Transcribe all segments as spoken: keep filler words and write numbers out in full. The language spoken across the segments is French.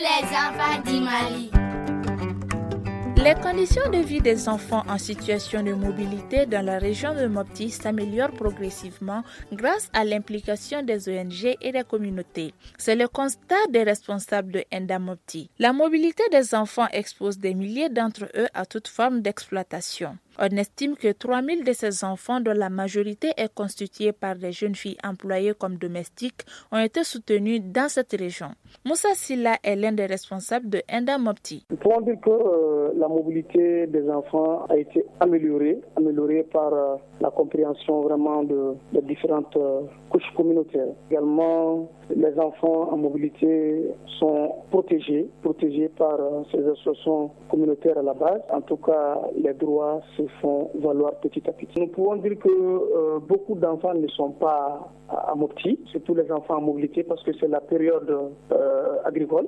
les enfants du Mali. Les conditions de vie des enfants en situation de mobilité dans la région de Mopti s'améliorent progressivement grâce à l'implication des O N G et des communautés. C'est le constat des responsables de Enda Mopti. La mobilité des enfants expose des milliers d'entre eux à toute forme d'exploitation. On estime que trois mille de ces enfants, dont la majorité est constituée par des jeunes filles employées comme domestiques, ont été soutenus dans cette région. Moussa Silla est l'un des responsables de Enda Mopti. Nous pouvons dire que euh, la mobilité des enfants a été améliorée, améliorée par euh, la compréhension vraiment de, de différentes euh, couches communautaires. Également, les enfants en mobilité sont protégés, protégés par euh, ces associations communautaires à la base. En tout cas, les droits se font valoir petit à petit. Nous pouvons dire que euh, beaucoup d'enfants ne sont pas à, à Mopti, surtout les enfants en mobilité parce que c'est la période euh, agricole.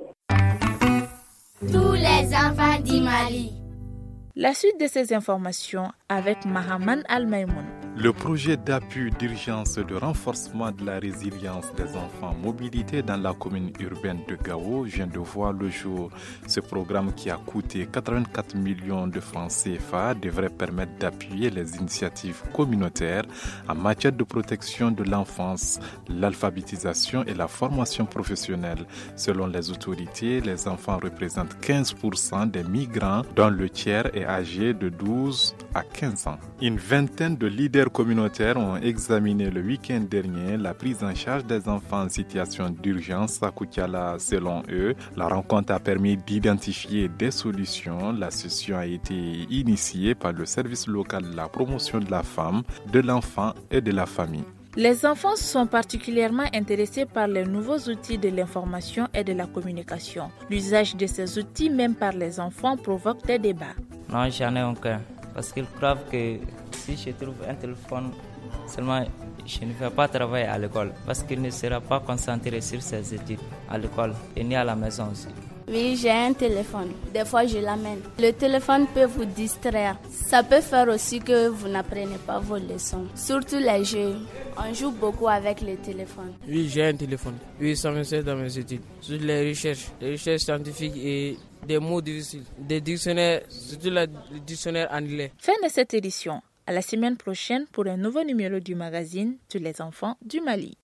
Tous les enfants du Mali. La suite de ces informations avec Mahaman Al-Maïmoun. Le projet d'appui d'urgence de renforcement de la résilience des enfants mobilité dans la commune urbaine de Gao vient de voir le jour. Ce programme qui a coûté quatre-vingt-quatre millions de francs C F A devrait permettre d'appuyer les initiatives communautaires en matière de protection de l'enfance, l'alphabétisation et la formation professionnelle. Selon les autorités, les enfants représentent quinze pour cent des migrants dont le tiers est âgé de douze à quinze ans. Une vingtaine de leaders communautaires ont examiné le week-end dernier la prise en charge des enfants en situation d'urgence à Koutiala. Selon eux, la rencontre a permis d'identifier des solutions. La session a été initiée par le service local de la promotion de la femme, de l'enfant et de la famille. Les enfants sont particulièrement intéressés par les nouveaux outils de l'information et de la communication. L'usage de ces outils, même par les enfants, provoque des débats. Non, j'en ai aucun. Parce qu'ils croient que si je trouve un téléphone, seulement je ne vais pas travailler à l'école. Parce qu'il ne sera pas concentré sur ses études à l'école et ni à la maison aussi. Oui, j'ai un téléphone. Des fois, je l'amène. Le téléphone peut vous distraire. Ça peut faire aussi que vous n'apprenez pas vos leçons. Surtout les jeux. On joue beaucoup avec le téléphone. Oui, j'ai un téléphone. Oui, ça me sert dans mes études. Sur les recherches, les recherches scientifiques et des mots difficiles. Des dictionnaires, surtout le dictionnaire anglais. Fin de cette édition. À la semaine prochaine pour un nouveau numéro du magazine Tous les enfants du Mali.